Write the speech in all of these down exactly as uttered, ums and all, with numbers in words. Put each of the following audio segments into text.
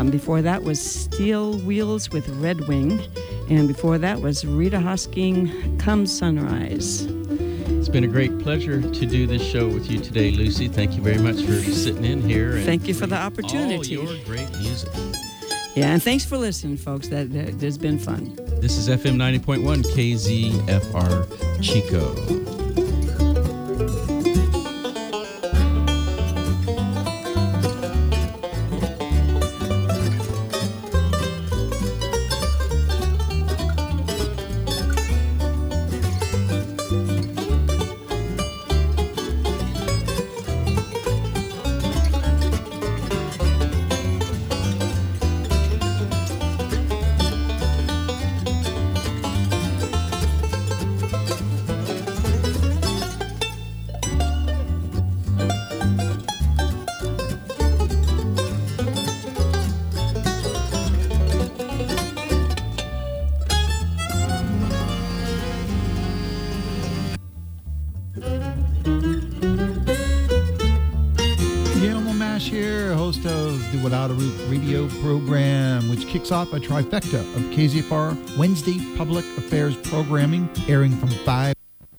And before that was Steel Wheels with Red Wing. And before that was Rita Hosking, Come Sunrise. It's been a great pleasure to do this show with you today, Lucy. Thank you very much for sitting in here. And thank you for the opportunity. All your great music. Yeah, and thanks for listening, folks. That, that has been fun. This is F M ninety point one K Z F R Chico. Program, which kicks off a trifecta of K Z F R Wednesday public affairs programming, airing from five.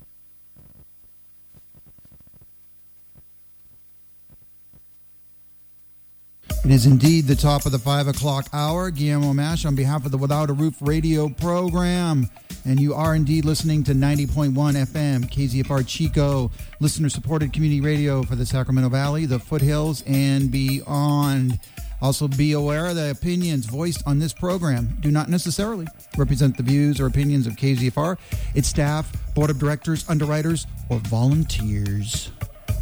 It is indeed the top of the five o'clock hour. Guillermo Mash on behalf of the Without a Roof radio program. And you are indeed listening to ninety point one F M, K Z F R Chico, listener-supported community radio for the Sacramento Valley, the foothills, and beyond. Also, be aware the opinions voiced on this program do not necessarily represent the views or opinions of K Z F R, its staff, board of directors, underwriters, or volunteers.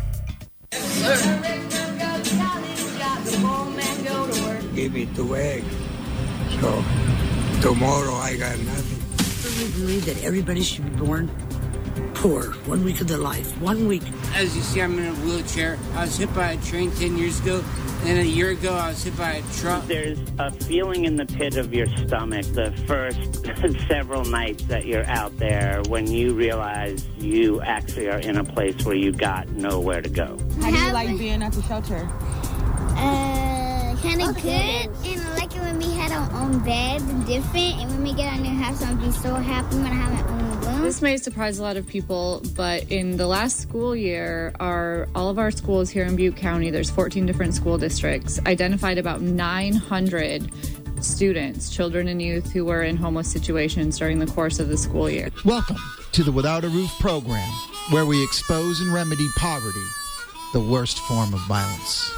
Give me two eggs. So, tomorrow I got nothing. I believe that everybody should be born poor, one week of their life, one week. As you see, I'm in a wheelchair. I was hit by a train ten years ago, and a year ago I was hit by a truck. There's a feeling in the pit of your stomach the first several nights that you're out there when you realize you actually are in a place where you got nowhere to go. How do you like being at the shelter? Uh, kind of okay. Good, and I like it when we had our own beds and different, and when we get our new house, I'll be so happy when I have my own room. This may surprise a lot of people, but in the last school year, our all of our schools here in Butte County, there's fourteen different school districts, identified about nine hundred students, children and youth who were in homeless situations during the course of the school year. Welcome to the Without a Roof program, where we expose and remedy poverty, the worst form of violence.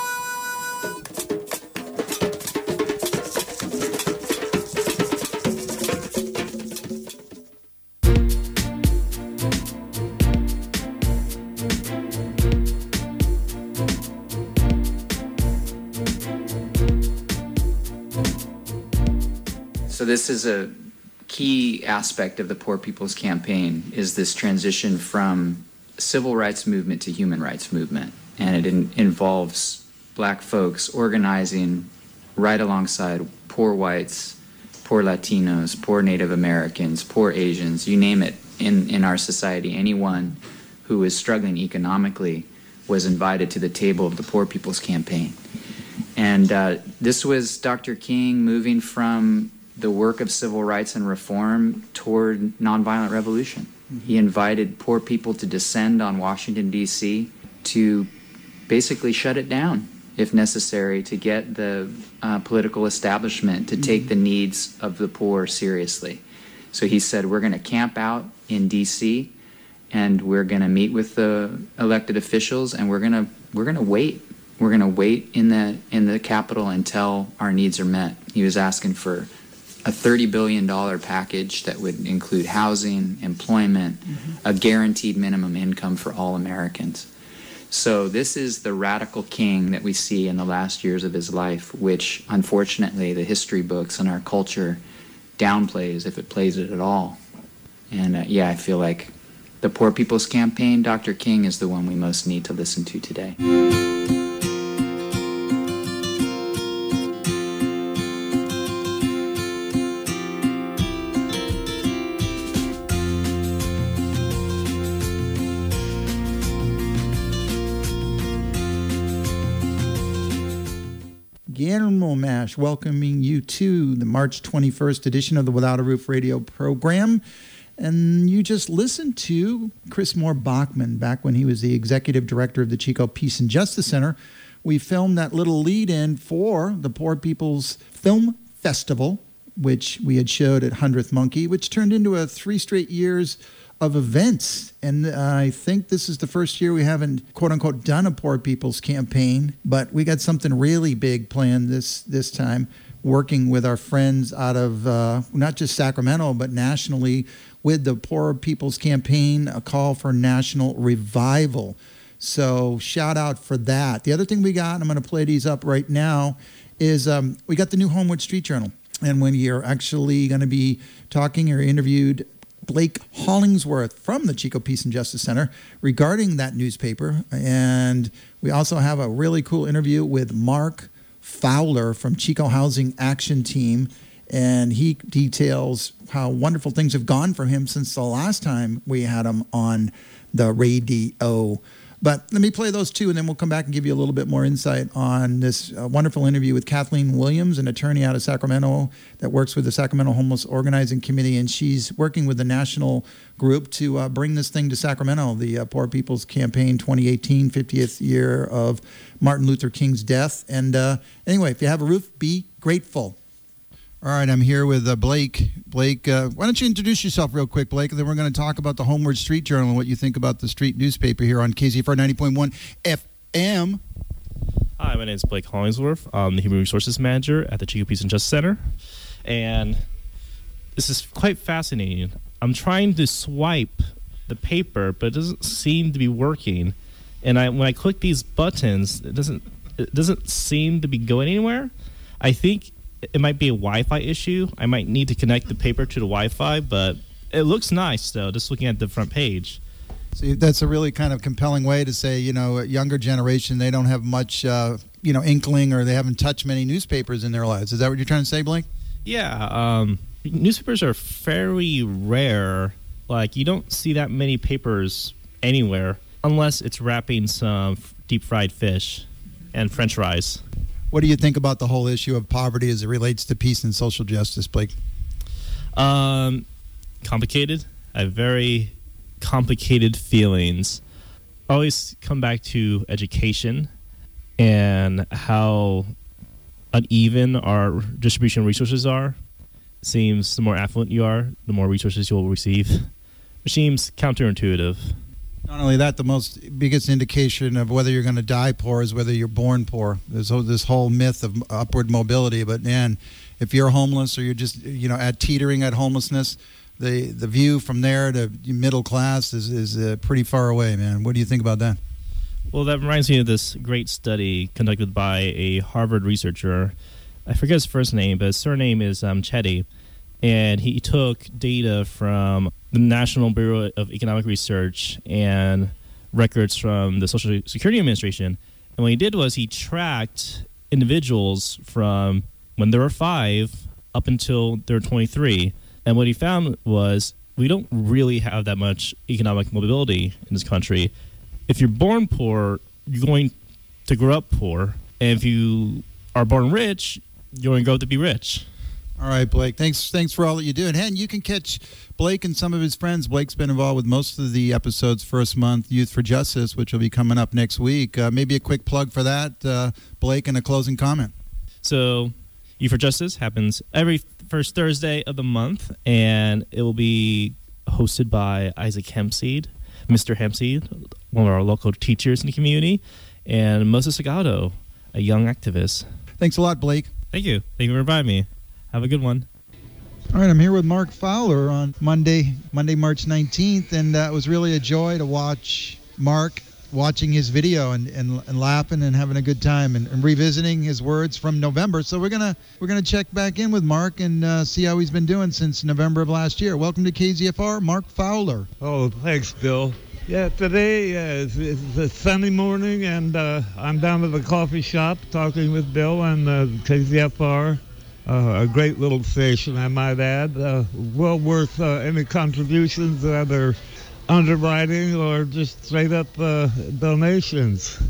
So this is a key aspect of the Poor People's Campaign, is this transition from civil rights movement to human rights movement. And it in, involves black folks organizing right alongside poor whites, poor Latinos, poor Native Americans, poor Asians, you name it, in, in our society. Anyone who is struggling economically was invited to the table of the Poor People's Campaign. And uh, this was Doctor King moving from the work of civil rights and reform toward nonviolent revolution. Mm-hmm. He invited poor people to descend on Washington, D C to basically shut it down, if necessary, to get the uh, political establishment to mm-hmm. take the needs of the poor seriously. So he said, we're going to camp out in D C and we're going to meet with the elected officials, and we're going to we're going to wait. We're going to wait in the in the Capitol until our needs are met. He was asking for a thirty billion dollars package that would include housing, employment, mm-hmm. a guaranteed minimum income for all Americans. So this is the radical king that we see in the last years of his life, which unfortunately the history books and our culture downplays, if it plays it at all. And uh, yeah, I feel like the Poor People's Campaign, Doctor King is the one we most need to listen to today. Guillermo Mash, welcoming you to the March twenty-first edition of the Without a Roof radio program. And you just listened to Chris Moore Bachman back when he was the executive director of the Chico Peace and Justice Center. We filmed that little lead-in for the Poor People's Film Festival, which we had showed at hundredth Monkey, which turned into a three straight years of events. And uh, I think this is the first year we haven't, quote-unquote, done a Poor People's campaign, but we got something really big planned this, this time, working with our friends out of uh, not just Sacramento, but nationally with the Poor People's Campaign, a call for national revival. So shout out for that. The other thing we got, and I'm going to play these up right now, is um, we got the new Homewood Street Journal. And when you're actually going to be talking or interviewed Blake Hollingsworth from the Chico Peace and Justice Center regarding that newspaper. And we also have a really cool interview with Mark Fowler from Chico Housing Action Team. And he details how wonderful things have gone for him since the last time we had him on the radio. But let me play those two, and then we'll come back and give you a little bit more insight on this uh, wonderful interview with Kathleen Williams, an attorney out of Sacramento that works with the Sacramento Homeless Organizing Committee, and she's working with the national group to uh, bring this thing to Sacramento, the uh, Poor People's Campaign twenty eighteen, fiftieth year of Martin Luther King's death. And uh, anyway, if you have a roof, be grateful. All right, I'm here with uh, Blake. Blake, uh, why don't you introduce yourself real quick, Blake, and then we're going to talk about the Homeward Street Journal and what you think about the street newspaper here on K Z F R ninety point one F M. Hi, my name is Blake Hollingsworth. I'm the Human Resources Manager at the Chico Peace and Justice Center, and this is quite fascinating. I'm trying to swipe the paper, but it doesn't seem to be working. And I, when I click these buttons, it doesn't it doesn't seem to be going anywhere. I think it might be a Wi-Fi issue. I might need to connect the paper to the Wi-Fi, but it looks nice, though, just looking at the front page. See, that's a really kind of compelling way to say, you know, a younger generation, they don't have much, uh, you know, inkling, or they haven't touched many newspapers in their lives. Is that what you're trying to say, Blake? Yeah. Um, newspapers are fairly rare. Like, you don't see that many papers anywhere unless it's wrapping some deep-fried fish and French fries. What do you think about the whole issue of poverty as it relates to peace and social justice, Blake? Um, complicated. I have very complicated feelings. I always come back to education and how uneven our distribution of resources are. It seems the more affluent you are, the more resources you'll receive, which seems counterintuitive. Not only that, the most biggest indication of whether you're going to die poor is whether you're born poor. There's this whole myth of upward mobility, but man, if you're homeless or you're just, you know, at teetering at homelessness, the the view from there to middle class is is uh, pretty far away, man. What do you think about that? Well, that reminds me of this great study conducted by a Harvard researcher. I forget his first name, but his surname is um, Chetty. And he took data from the National Bureau of Economic Research and records from the Social Security Administration. And what he did was he tracked individuals from when they were five up until they were twenty-three. And what he found was we don't really have that much economic mobility in this country. If you're born poor, you're going to grow up poor. And if you are born rich, you're going to grow up to be rich. All right, Blake. Thanks Thanks for all that you do. And, and you can catch Blake and some of his friends. Blake's been involved with most of the episodes first month, Youth for Justice, which will be coming up next week. Uh, maybe a quick plug for that, uh, Blake, and a closing comment. So Youth for Justice happens every first Thursday of the month, and it will be hosted by Isaac Hempseed, Mister Hempseed, one of our local teachers in the community, and Moses Sagado, a young activist. Thanks a lot, Blake. Thank you. Thank you for inviting me. Have a good one. All right, I'm here with Mark Fowler on Monday, Monday, March nineteenth, and uh, it was really a joy to watch Mark watching his video and, and, and laughing and having a good time and, and revisiting his words from November. So we're gonna we're gonna check back in with Mark and uh, see how he's been doing since November of last year. Welcome to K Z F R, Mark Fowler. Oh, thanks, Bill. Yeah, today uh, is, is a sunny morning, and uh, I'm down at the coffee shop talking with Bill on uh, K Z F R. Uh, a great little station, I might add. Uh, well worth uh, any contributions, whether underwriting or just straight up uh, donations.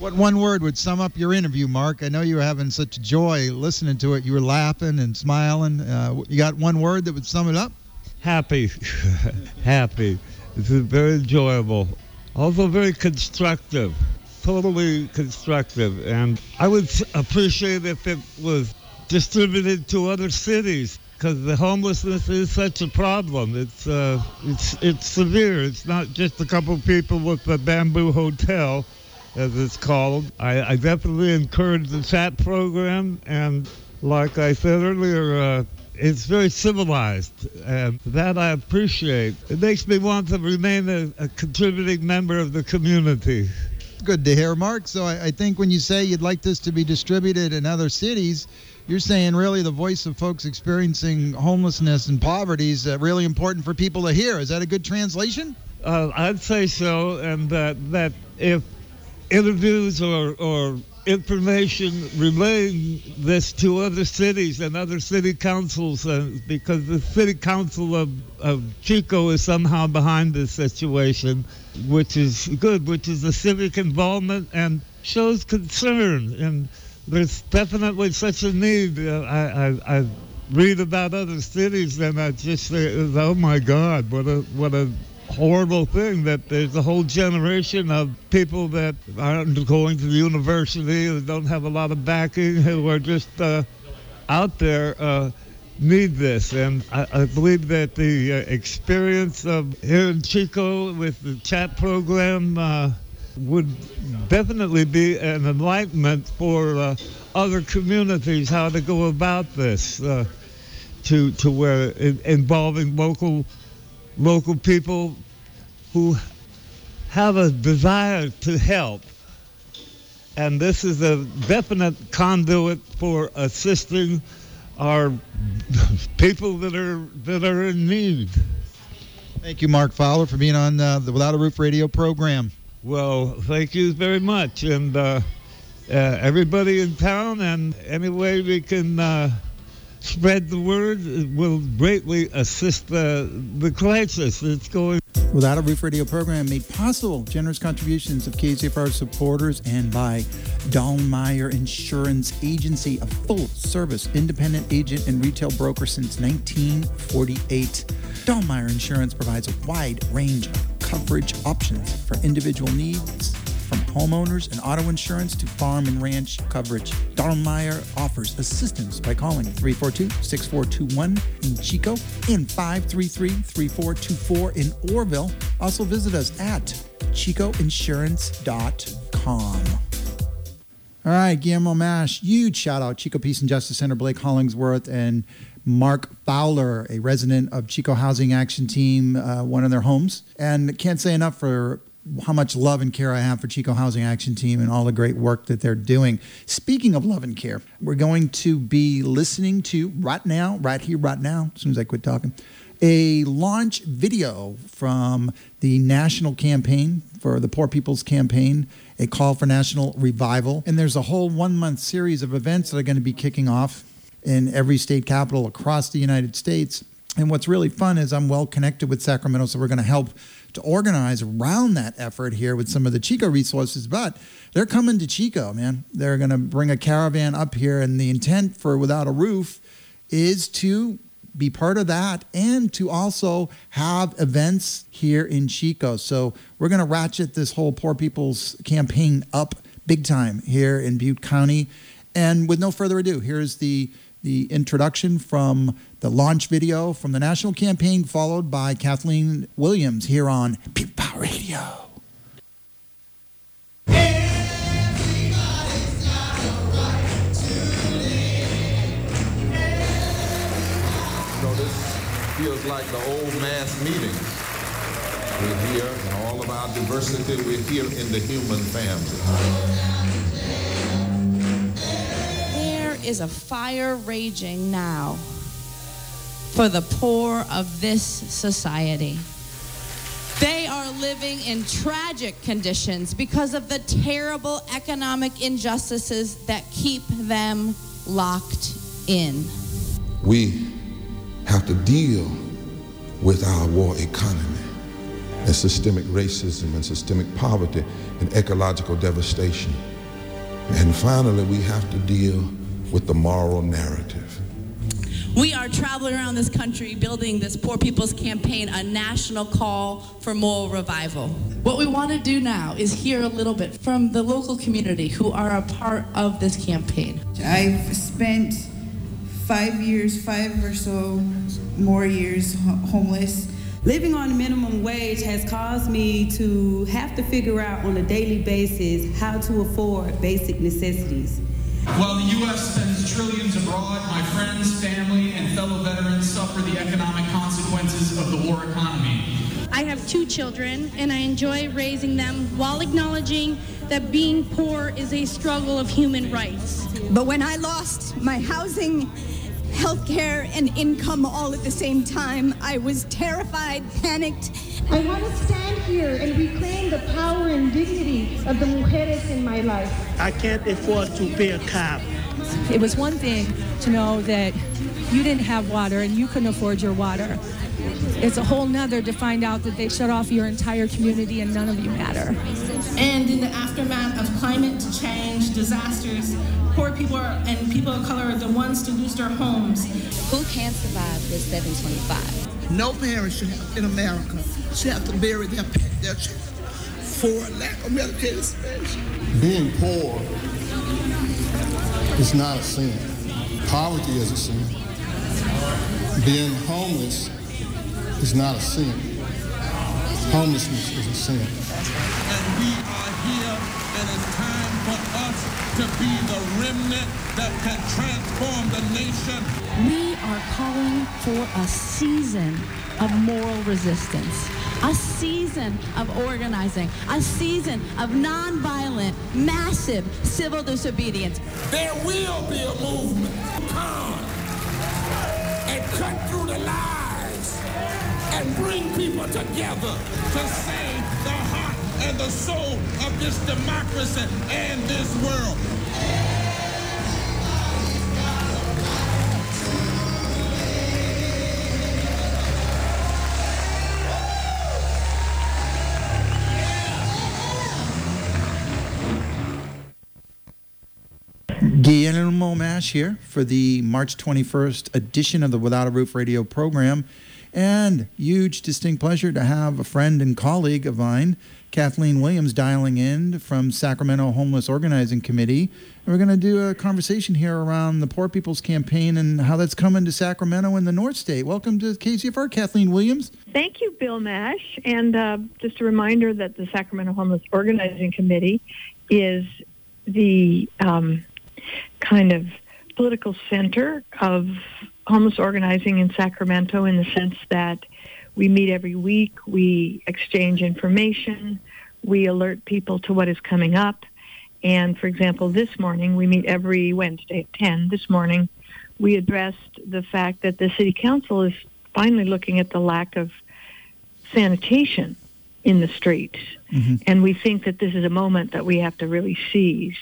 What one word would sum up your interview, Mark? I know you were having such joy listening to it. You were laughing and smiling. Uh, you got one word that would sum it up? Happy. Happy. It's very enjoyable. Also very constructive. Totally constructive. And I would appreciate if it was distributed to other cities, because the homelessness is such a problem. It's uh, it's it's severe. It's not just a couple people with the Bamboo Hotel, as it's called. I, I definitely encourage the chat program, and like I said earlier, uh, it's very civilized, and that I appreciate. It makes me want to remain a, a contributing member of the community. Good to hear, Mark. So I, I think when you say you'd like this to be distributed in other cities, you're saying really the voice of folks experiencing homelessness and poverty is uh, really important for people to hear. Is that a good translation? Uh, I'd say so, and that that if interviews or, or information relaying this to other cities and other city councils, uh, because the city council of, of Chico is somehow behind this situation, which is good, which is the civic involvement and shows concern. And there's definitely such a need. Uh, I, I, I read about other cities and I just say, oh my God, what a what a horrible thing that there's a whole generation of people that aren't going to the university, who don't have a lot of backing, who are just uh, out there, uh, need this. And I, I believe that the uh, experience of here in Chico with the chat program uh, would definitely be an enlightenment for uh, other communities how to go about this, uh, to to where in, involving local local people who have a desire to help. And this is a definite conduit for assisting our people that are that are in need. Thank you, Mark Fowler, for being on uh, the Without a Roof radio program. Well, thank you very much. And uh, uh, everybody in town, and any way we can uh, spread the word will greatly assist the, the crisis that's going. Without a Roof radio program made possible, generous contributions of K Z F R supporters and by Dahlmeyer Insurance Agency, a full-service independent agent and retail broker since nineteen forty-eight. Dahlmeyer Insurance provides a wide range of coverage options for individual needs, from homeowners and auto insurance to farm and ranch coverage. Dahlmeyer offers assistance by calling three four two, six four two one in Chico and five three three, three four two four in Orville. Also visit us at chico insurance dot com. All right, Guillermo Mash, huge shout out, Chico Peace and Justice Center, Blake Hollingsworth, and Mark Fowler, a resident of Chico Housing Action Team, uh, one of their homes. And can't say enough for how much love and care I have for Chico Housing Action Team and all the great work that they're doing. Speaking of love and care, we're going to be listening to right now, right here, right now, as soon as I quit talking, a launch video from the national campaign for the Poor People's Campaign, a call for national revival. And there's a whole one-month series of events that are going to be kicking off in every state capital across the United States. And what's really fun is I'm well connected with Sacramento, so we're going to help to organize around that effort here with some of the Chico resources. But they're coming to Chico, man. They're going to bring a caravan up here, and the intent for Without a Roof is to be part of that and to also have events here in Chico. So we're going to ratchet this whole Poor People's Campaign up big time here in Butte County. And with no further ado, here's the the introduction from the launch video from the national campaign, followed by Kathleen Williams here on Butte Power Radio. You know, this feels like the old mass meetings. We're here, and all of our diversity, we're here in the human family. There is a fire raging now for the poor of this society. They are living in tragic conditions because of the terrible economic injustices that keep them locked in. We have to deal with our war economy and systemic racism and systemic poverty and ecological devastation. And finally, we have to deal with the moral narrative. We are traveling around this country building this Poor People's Campaign, a national call for moral revival. What we want to do now is hear a little bit from the local community who are a part of this campaign. I've spent five years, five or so more years homeless. Living on minimum wage has caused me to have to figure out on a daily basis how to afford basic necessities. While the U S spends trillions abroad, my friends, family, and fellow veterans suffer the economic consequences of the war economy. I have two children, and I enjoy raising them while acknowledging that being poor is a struggle of human rights. But when I lost my housing, healthcare, and income all at the same time, I was terrified, panicked. I want to stand here and reclaim the power and dignity of the mujeres in my life. I can't afford to pay a cab. It was one thing to know that you didn't have water and you couldn't afford your water. It's a whole nother to find out that they shut off your entire community and none of you matter. And in the aftermath of climate change disasters, poor people are, and people of color are the ones to lose their homes. Who can't survive this seven twenty-five? No parent should have, in America should have to bury their, their child for lack of medical attention. Being poor is not a sin. Poverty is a sin. Being homeless is not a sin. Homelessness is a sin. And we are here, and it's time for us to be the remnant that can transform the nation. We are calling for a season of moral resistance, a season of organizing, a season of nonviolent, massive civil disobedience. There will be a movement to come and cut through the lies and bring people together to save the heart and the soul of this democracy and this world. Guillermo Mash here for the March twenty-first edition of the Without a Roof radio program. And huge, distinct pleasure to have a friend and colleague of mine, Kathleen Williams, dialing in from Sacramento Homeless Organizing Committee. And we're going to do a conversation here around the Poor People's Campaign and how that's coming to Sacramento and the North State. Welcome to K C F R, Kathleen Williams. Thank you, Bill Mash. And uh, just a reminder that the Sacramento Homeless Organizing Committee is the um, kind of political center of homeless organizing in Sacramento, in the sense that we meet every week, we exchange information, we alert people to what is coming up. And for example, this morning, we meet every Wednesday at ten. This morning, we addressed the fact that the city council is finally looking at the lack of sanitation in the streets. Mm-hmm. And we think that this is a moment that we have to really seize.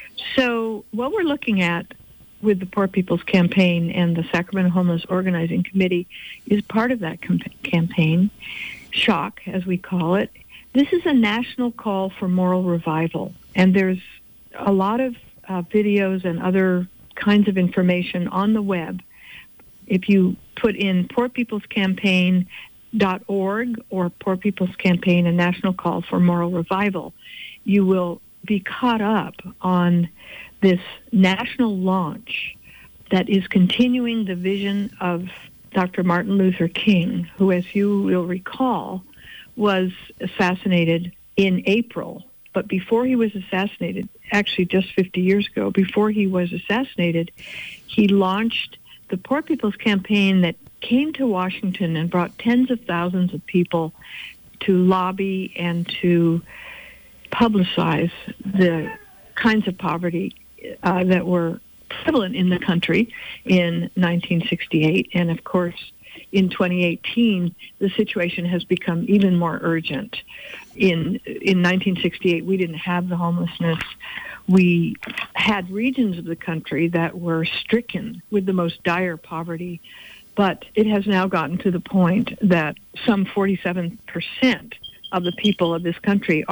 So what we're looking at with the Poor People's Campaign and the Sacramento Homeless Organizing Committee is part of that com- campaign, SHOCK, as we call it. This is a national call for moral revival, and there's a lot of uh, videos and other kinds of information on the web. If you put in poor people's campaign dot org or Poor People's Campaign, a national call for moral revival, you will be caught up on this national launch that is continuing the vision of Doctor Martin Luther King, who, as you will recall, was assassinated in April. But before he was assassinated, actually just fifty years ago, before he was assassinated, he launched the Poor People's Campaign that came to Washington and brought tens of thousands of people to lobby and to publicize the kinds of poverty uh, that were prevalent in the country in nineteen sixty-eight. And of course, in twenty eighteen, the situation has become even more urgent. In in nineteen sixty-eight, we didn't have the homelessness. We had regions of the country that were stricken with the most dire poverty, but it has now gotten to the point that some forty-seven percent of the people of this country are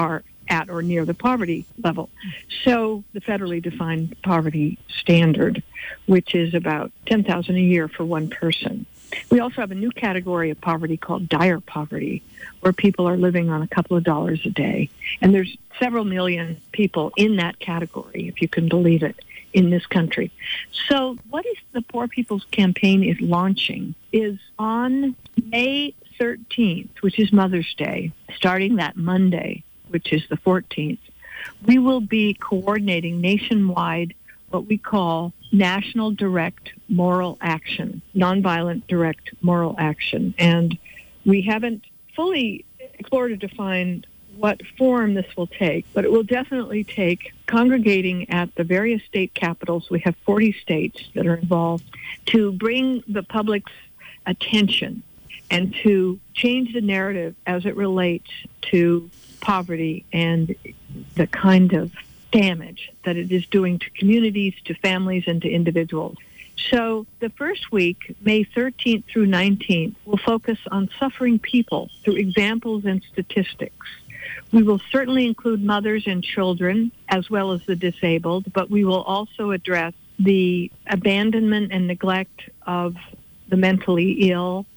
at or near the poverty level. So the federally defined poverty standard, which is about ten thousand dollars a year for one person. We also have a new category of poverty called dire poverty, where people are living on a couple of dollars a day. And there's several million people in that category, if you can believe it, in this country. So what is the Poor People's Campaign is launching is on May thirteenth, which is Mother's Day, starting that Monday, which is the fourteenth, we will be coordinating nationwide what we call National Direct Moral Action, Nonviolent Direct Moral Action. And we haven't fully explored or defined what form this will take, but it will definitely take congregating at the various state capitals. We have forty states that are involved to bring the public's attention and to change the narrative as it relates to poverty and the kind of damage that it is doing to communities, to families, and to individuals. So the first week, May thirteenth through nineteenth, will focus on suffering people through examples and statistics. We will certainly include mothers and children, as well as the disabled, but we will also address the abandonment and neglect of the mentally ill,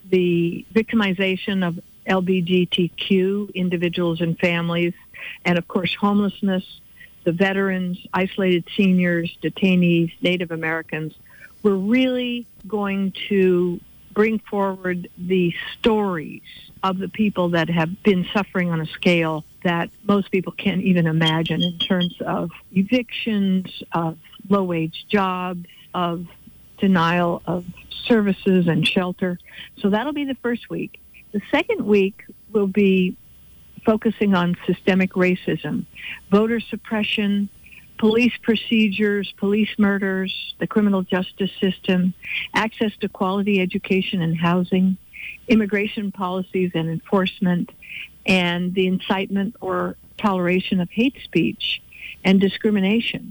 the victimization of L G B T Q individuals and families, and of course homelessness, the veterans, isolated seniors, detainees, Native Americans. We're really going to bring forward the stories of the people that have been suffering on a scale that most people can't even imagine in terms of evictions, of low-wage jobs, of denial of services and shelter. So that'll be the first week. The second week will be focusing on systemic racism, voter suppression, police procedures, police murders, the criminal justice system, access to quality education and housing, immigration policies and enforcement, and the incitement or toleration of hate speech and discrimination.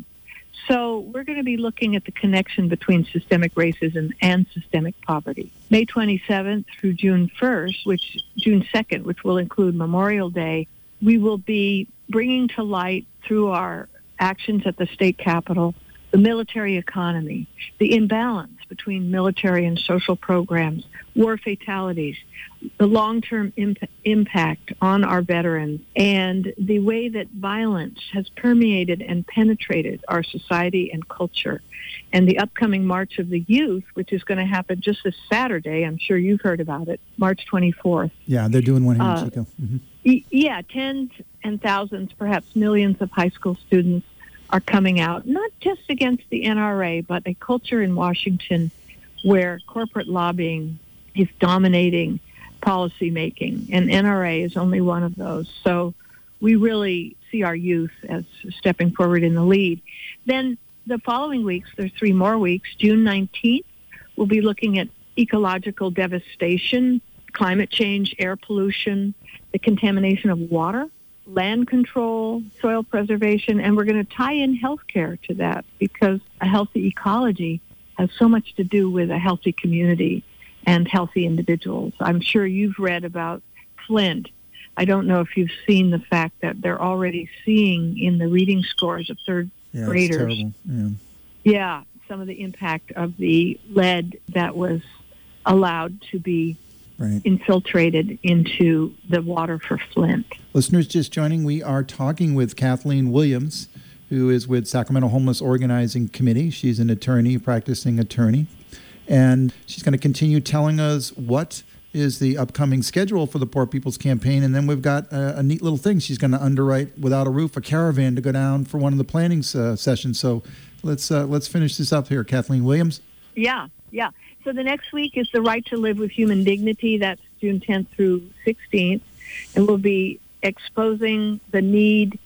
So we're going to be looking at the connection between systemic racism and systemic poverty. May twenty-seventh through June first, which June second, which will include Memorial Day, we will be bringing to light through our actions at the state capitol the military economy, the imbalance between military and social programs, war fatalities, the long-term imp- impact on our veterans, and the way that violence has permeated and penetrated our society and culture. And the upcoming March of the Youth, which is going to happen just this Saturday, I'm sure you've heard about it, March twenty-fourth. Yeah, they're doing one here Uh, in Chico. Mm-hmm. Y- Yeah, tens and thousands, perhaps millions of high school students are coming out, not just against the N R A, but a culture in Washington where corporate lobbying is dominating policy making, and N R A is only one of those. So we really see our youth as stepping forward in the lead. Then the following weeks, there's three more weeks. June nineteenth, we'll be looking at ecological devastation, climate change, air pollution, the contamination of water, land control, soil preservation, and we're going to tie in healthcare to that because a healthy ecology has so much to do with a healthy community and healthy individuals. I'm sure you've read about Flint. I don't know if you've seen the fact that they're already seeing in the reading scores of third Yeah, it's graders. terrible. Yeah. Yeah, some of the impact of the lead that was allowed to be Right. infiltrated into the water for Flint. Listeners just joining, we are talking with Kathleen Williams, who is with Sacramento Homeless Organizing Committee. She's an attorney, practicing attorney, and she's going to continue telling us what is the upcoming schedule for the Poor People's Campaign, and then we've got a, a neat little thing. She's going to underwrite, without a roof, a caravan to go down for one of the planning uh, sessions. So let's uh, let's finish this up here, Kathleen Williams. Yeah, yeah. So the next week is the right to live with human dignity. That's June tenth through sixteenth. And we'll be exposing the need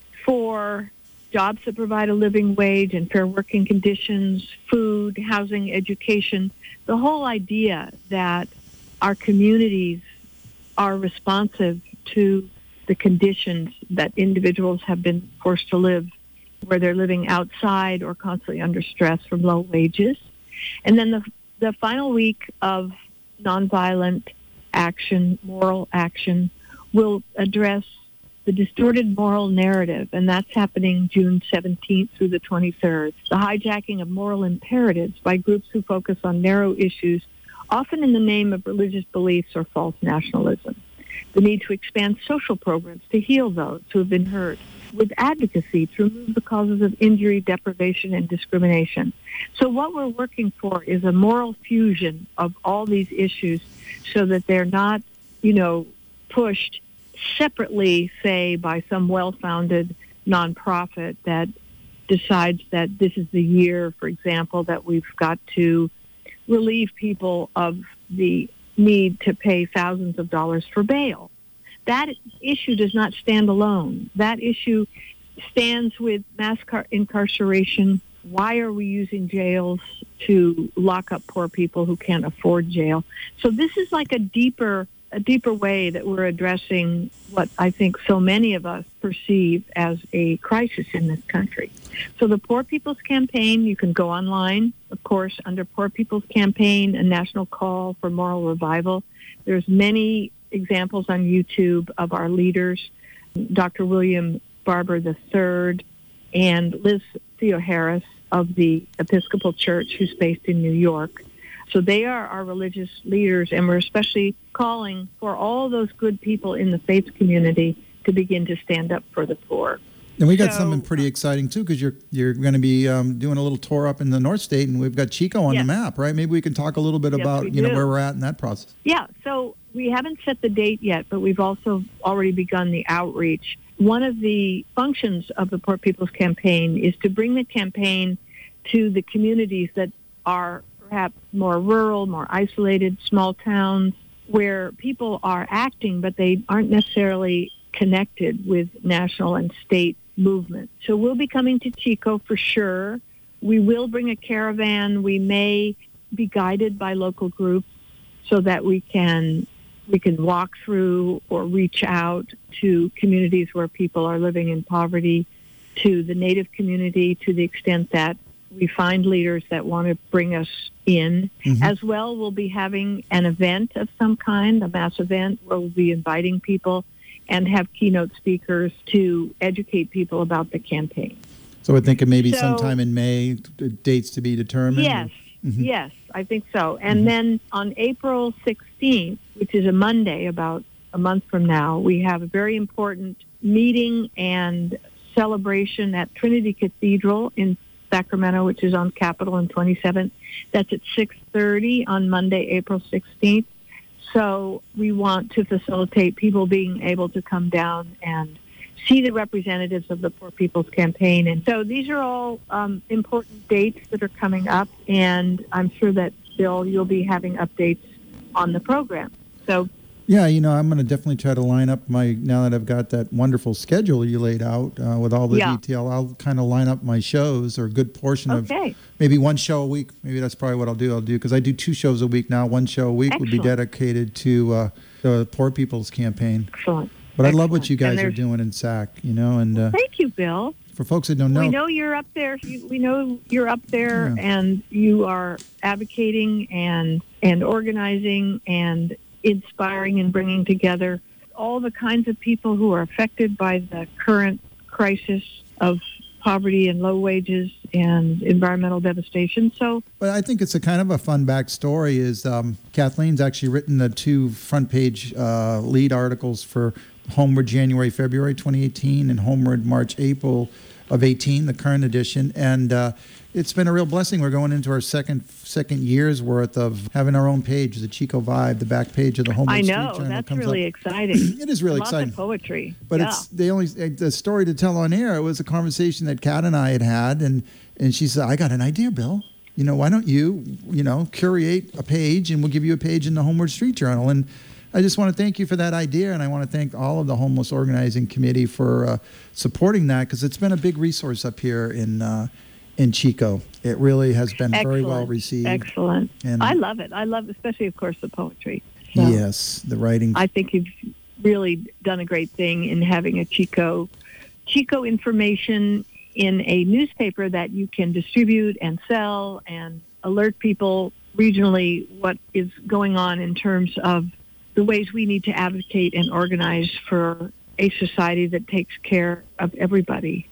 for jobs that provide a living wage and fair working conditions, food, housing, education. The whole idea that our communities are responsive to the conditions that individuals have been forced to live, where they're living outside or constantly under stress from low wages. And then the The final week of nonviolent action, moral action, will address the distorted moral narrative, and that's happening June seventeenth through the twenty-third. The hijacking of moral imperatives by groups who focus on narrow issues, often in the name of religious beliefs or false nationalism. The need to expand social programs to heal those who have been hurt, with advocacy to remove the causes of injury, deprivation, and discrimination. So what we're working for is a moral fusion of all these issues so that they're not, you know, pushed separately, say, by some well-founded nonprofit that decides that this is the year, for example, that we've got to relieve people of the need to pay thousands of dollars for bail. That issue does not stand alone. That issue stands with mass car- incarceration. Why are we using jails to lock up poor people who can't afford jail? So this is like a deeper, a deeper way that we're addressing what I think so many of us perceive as a crisis in this country. So the Poor People's Campaign, you can go online, of course, under Poor People's Campaign, a national call for moral revival. There's many examples on YouTube of our leaders, Doctor William Barber the third and Liz Theoharis of the Episcopal Church, who's based in New York. So they are our religious leaders, and we're especially calling for all those good people in the faith community to begin to stand up for the poor. And we got So- something pretty exciting too, because you're you're going to be um, doing a little tour up in the North State, and we've got Chico on Yes. the map, right? Maybe we can talk a little bit Yes, about we you know do. where we're at in that process. Yeah, so we haven't set the date yet, but we've also already begun the outreach. One of the functions of the Poor People's Campaign is to bring the campaign to the communities that are perhaps more rural, more isolated, small towns, where people are acting, but they aren't necessarily connected with national and state movement. So we'll be coming to Chico for sure. We will bring a caravan. We may be guided by local groups so that we can we can walk through or reach out to communities where people are living in poverty, to the Native community, to the extent that we find leaders that want to bring us in. Mhm. As well, we'll be having an event of some kind, a mass event, where we'll be inviting people and have keynote speakers to educate people about the campaign. So we're thinking maybe So- sometime in May, t- dates to be determined. Yes, Mhm. yes, I think so. And then on April sixteenth, which is a Monday, about a month from now, we have a very important meeting and celebration at Trinity Cathedral in Sacramento, which is on Capitol and twenty-seventh. That's at six thirty on Monday, April sixteenth. So we want to facilitate people being able to come down and see the representatives of the Poor People's Campaign. And so these are all um, important dates that are coming up, and I'm sure that, Bill, you'll be having updates on the program. So Yeah, you know, I'm going to definitely try to line up my, now that I've got that wonderful schedule you laid out uh, with all the Yeah. detail, I'll kind of line up my shows, or a good portion Okay. of maybe one show a week. Maybe that's probably what I'll do. I'll do, because I do two shows a week now. One show a week would be Excellent. dedicated to uh, the Poor People's Campaign. Excellent. But I love what you Excellent. guys And are there's- doing in S A C, you know, and uh, thank you, Bill. for folks that don't know. We know you're up there. You- We know you're up there, and you are advocating and and organizing and inspiring and bringing together all the kinds of people who are affected by the current crisis of poverty and low wages and environmental devastation. So But I think it's a kind of a fun backstory. Is um, Kathleen's actually written the two front page uh, lead articles for Homeward January, February twenty eighteen, and Homeward March, April of eighteen, the current edition. And uh, it's been a real blessing. We're going into our second second year's worth of having our own page, the Chico Vibe, the back page of the Homeward I Street know Journal that's comes really up. exciting. It is really Lots exciting. of poetry, But yeah. it's the only the story to tell on air. It was a conversation that Kat and I had had, and and she said, "I got an idea, Bill. You know, why don't you, you know, curate a page, and we'll give you a page in the Homeward Street Journal." And I just want to thank you for that idea, and I want to thank all of the homeless organizing committee for uh, supporting that, because it's been a big resource up here in uh, in Chico. It really has been very well Excellent. received. Excellent. And I love it. I love, especially, of course, the poetry. So yes, the writing. I think you've really done a great thing in having a Chico, Chico information in a newspaper that you can distribute and sell and alert people regionally what is going on in terms of the ways we need to advocate and organize for a society that takes care of everybody.